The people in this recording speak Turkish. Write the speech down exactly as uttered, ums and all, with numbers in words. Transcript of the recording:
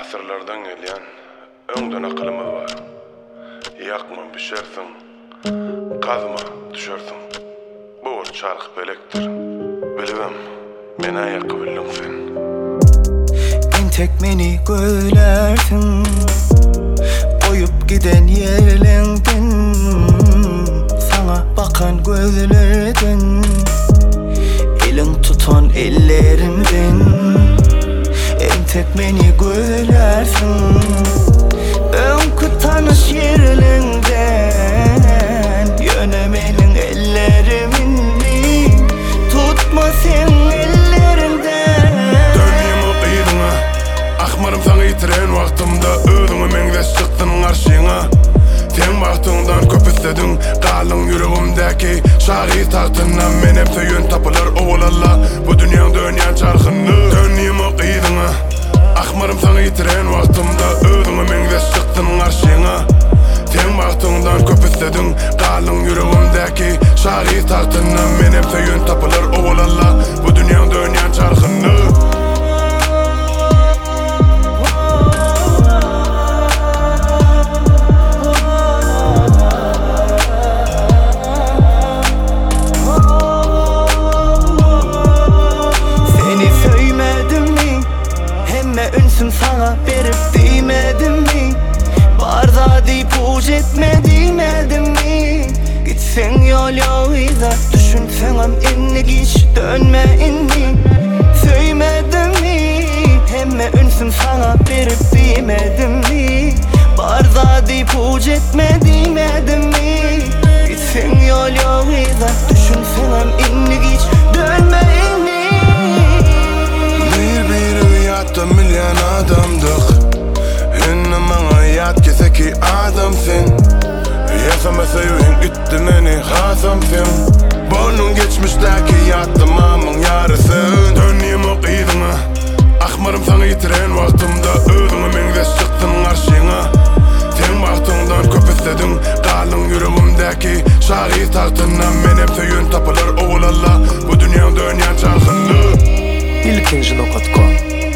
asırlardan gelýän öňden akylymyz bar. Ýakma düşersiň, kazma düşersiň. Bu bir çark belekdir. Bilibem, meni aýakka bildiň sen. En tek meni gölersin, koyup giden yerlerinden, sana bakan gözlerden, elin tutan ellerimden. En tek meni gölersin, öňkü tanış yerlerinden, yönemenin ellerimini tutma sen ellerinden. Dönýem o gyýdyňa, akmarym saňa ýitiren wagtymda özüňi meňde çykdyň garşyňa. Sen bagtyňdan köp isledin, galyň ýüregimdäki şahy tartyndan menem söýen tapylar owalalla bu dünýäň dönýän çarkyny. Dönýem o gyýdyňa, akmarym saňa ýitiren wagtymda özüňi meňde çykdyň garşyňa. Sen bagtyňdan köp isledin, galyň ýüregimdäki şahy tartyndan menem söýen tapylar owalalla bu dünýäň dönýän çarkyny. Ünsüm sana berip değmedim mi? Barda deyip uç etme değmedim mi? Gitsen yol yoluyla düşünsenem inni hiç dönme inni. Söymedim mi? Hemme ünsüm sana berip değmedim mi? Barda deyip uç etme değmedim mi? Gitsen yol yoluyla düşünsenem inni hiç dönme inni. Milyon adamdık, hinne maňa ýat keseki adam sen. Ýasama söýüň ütti meni hasam sen. Bonuň geçmişdäki ýatdymamyň ýarysyn. Dönýem o gyýdyňa, akmarym saňa ýitiren wagtymda özüňi meňde çykdyň garşyňa. Sen bagtyňdan köp isledin, galyň ýüregimdäki şahy tartyndan menem söýen tapylar owalalla bu dünýäň dönýän çarkyny. ilkinji nokta com